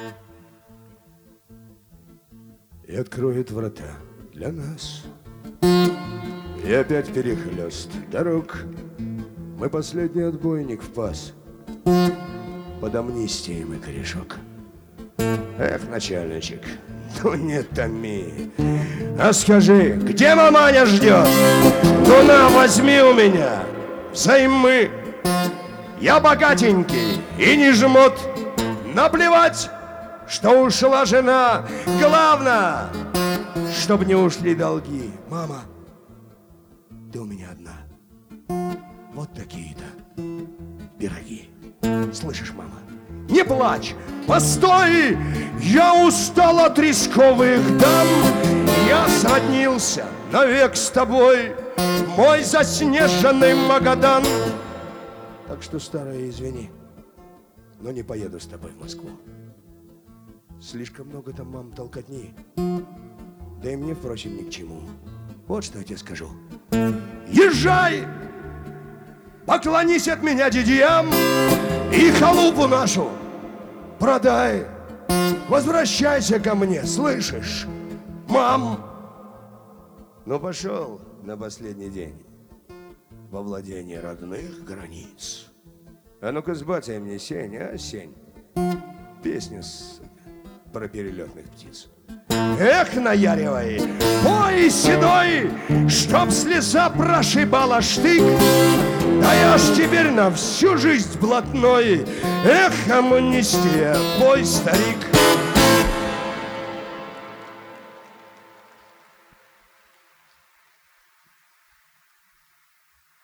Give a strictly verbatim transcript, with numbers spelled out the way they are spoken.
И откроет врата для нас. И опять перехлёст дорог. Мы последний отбойник в пас. Под амнистией мы корешок. Эх, начальничек, ну не томи. А скажи, где маманя ждет? Ну на, возьми у меня взаймы. Я богатенький и не жмот. Наплевать, что ушла жена. Главное, чтобы не ушли долги. Мама, ты у меня одна. Вот такие-то пироги. Слышишь, мама? Не плачь, постой! Я устал от рисковых дам. Я сроднился навек с тобой, мой заснеженный Магадан. Так что, старая, извини, но не поеду с тобой в Москву. Слишком много там, мам, толкотни. Да и мне, впрочем, ни к чему. Вот что я тебе скажу. Езжай! Поклонись от меня дядям и халупу нашу продай. Возвращайся ко мне, слышишь, мам? Ну, пошел на последний день во владение родных границ. А ну-ка сбацай мне сень, а, сень? Песню с... про перелетных птиц. Эх, наяривай, бой седой, чтоб слеза прошибала штык. Да я ж теперь на всю жизнь блатной. Эх, амнистия, бой, старик.